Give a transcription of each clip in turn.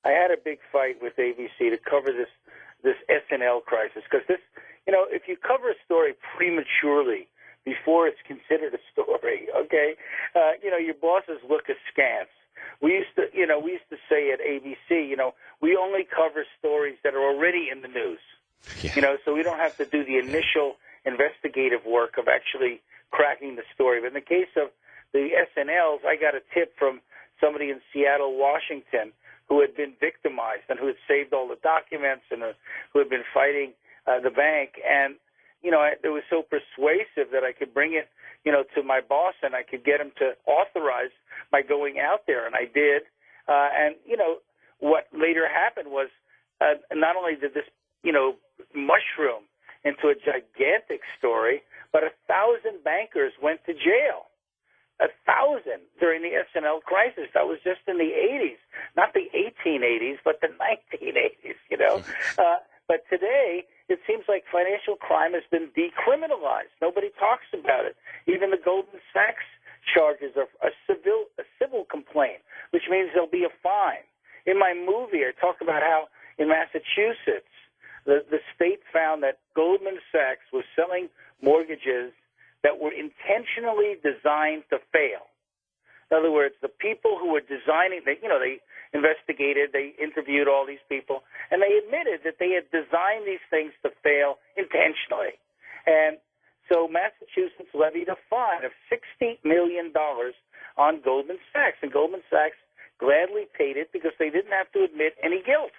I had a big fight with ABC to cover this SNL crisis because this, if you cover a story prematurely before it's considered a story, okay, your bosses look askance. We used to say at ABC, we only cover stories that are already in the news, so we don't have to do the initial investigative work of actually cracking the story. But in the case of the SNLs, I got a tip from somebody in Seattle, Washington, who had been victimized and who had saved all the documents and who had been fighting the bank. And, it was so persuasive that I could bring it, to my boss and I could get him to authorize my going out there. And I did. And what later happened was not only did this, mushroom into a gigantic story, but 1,000 bankers went to jail. 1,000 during the SNL crisis. That was just in the 80s, not the 1880s, but the 1980s, But today, it seems like financial crime has been decriminalized. Nobody talks about it. Even the Goldman Sachs charges are a civil complaint, which means there'll be a fine. In my movie, I talk about how in Massachusetts, the state found that Goldman Sachs was selling mortgages that were intentionally designed to fail. In other words, the people who were designing, they investigated, they interviewed all these people, and they admitted that they had designed these things to fail intentionally. And so Massachusetts levied a fine of $60 million on Goldman Sachs, and Goldman Sachs gladly paid it because they didn't have to admit any guilt.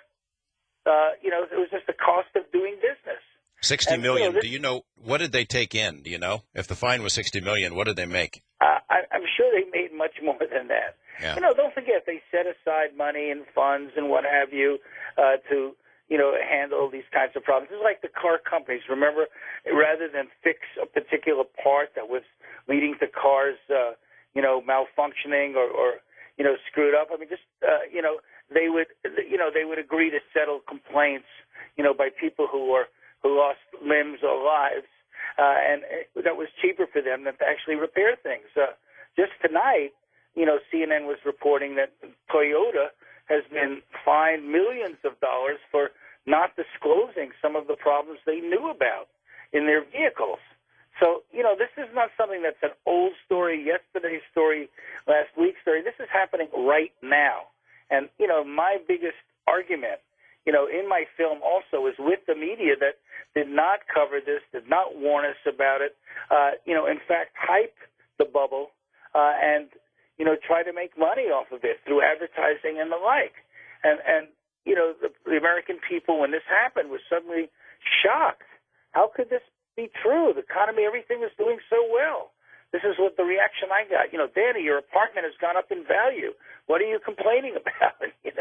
It was just the cost of doing business. $60 million. Do you know, what did they take in? Do you know? If the fine was $60 million, what did they make? I'm sure they made much more than that. Yeah. Don't forget they set aside money and funds and what have you to, handle these kinds of problems. It's like the car companies. Remember, rather than fix a particular part that was leading to cars, malfunctioning or screwed up. I mean, they would agree to settle complaints, by people who lost limbs or lives, and that was cheaper for them than to actually repair things. Just tonight, CNN was reporting that Toyota has been fined millions of dollars for not disclosing some of the problems they knew about in their vehicles. So, this is not something that's an old story, yesterday's story, last week's story. This is happening right now. And, my biggest argument, in my film also is with the media that did not cover this, did not warn us about it, in fact, hype the bubble and, try to make money off of it through advertising and the like. And the American people, when this happened, were suddenly shocked. How could this be true? The economy, everything was doing so well. This is what the reaction I got. Danny, your apartment has gone up in value. What are you complaining about?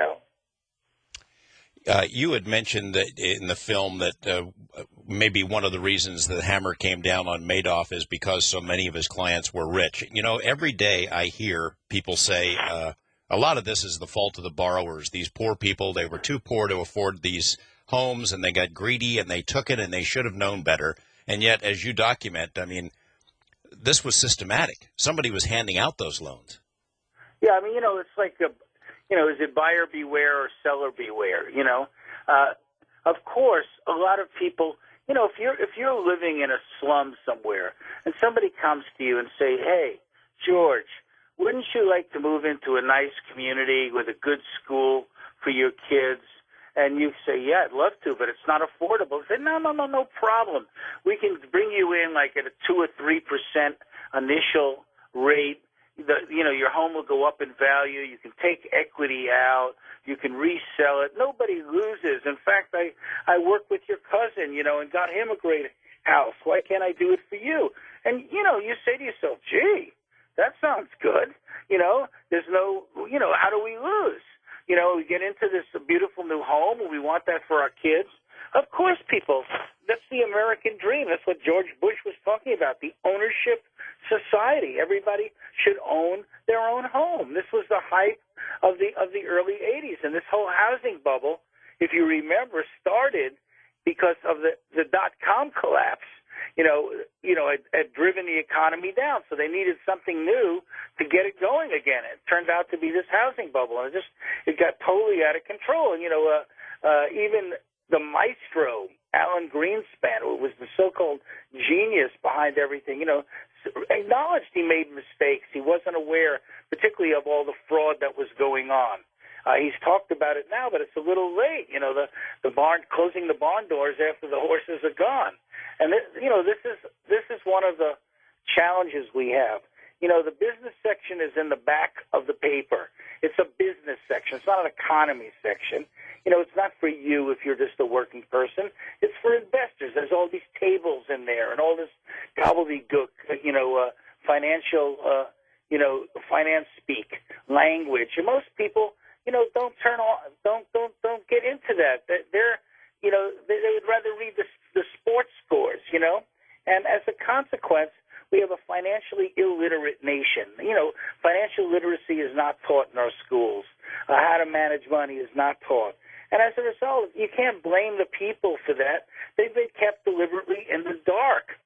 You had mentioned that in the film that maybe one of the reasons that Hammer came down on Madoff is because so many of his clients were rich. Every day I hear people say a lot of this is the fault of the borrowers. These poor people, they were too poor to afford these homes, and they got greedy, and they took it, and they should have known better. And yet, as you document, this was systematic. Somebody was handing out those loans. Yeah, it's like is it buyer beware or seller beware? Of course, a lot of people, if you're living in a slum somewhere and somebody comes to you and say, "Hey, George, wouldn't you like to move into a nice community with a good school for your kids?" And you say, "Yeah, I'd love to, but it's not affordable." Say, no problem. We can bring you in like at a 2 or 3% initial rate. Your home will go up in value. You can take equity out. You can resell it. Nobody loses. In fact, I worked with your cousin, and got him a great house. Why can't I do it for you? And, you say to yourself, gee, that sounds good. There's no, how do we lose? We get into this beautiful new home and we want that for our kids. Of course, people, that's the American dream. That's what George Bush was talking about, the ownership society. Everybody should own their own home. This was the hype of the early 80s. And this whole housing bubble, if you remember, started because of the dot-com collapse. had driven the economy down. So they needed something new to get it going again. It turned out to be this housing bubble, and it got totally out of control. And even the maestro, Alan Greenspan, who was the so-called genius behind everything, acknowledged he made mistakes. He wasn't aware, particularly of all the fraud that was going on. He's talked about it now, but it's a little late. The barn closing the barn doors after the horses are gone, and this is one of the challenges we have. The business section is in the back of the paper. It's a business section. It's not an economy section. It's not for you if you're just a working person. It's for investors. There's all these tables in there and all this gobbledygook, financial, finance speak language. And most people, don't turn on, don't get into that. They're, they would rather read the sports scores, And as a consequence, we have a financially illiterate nation. Financial literacy is not taught in our schools. How to manage money is not taught. And as a result, you can't blame the people for that. They've been kept deliberately in the dark.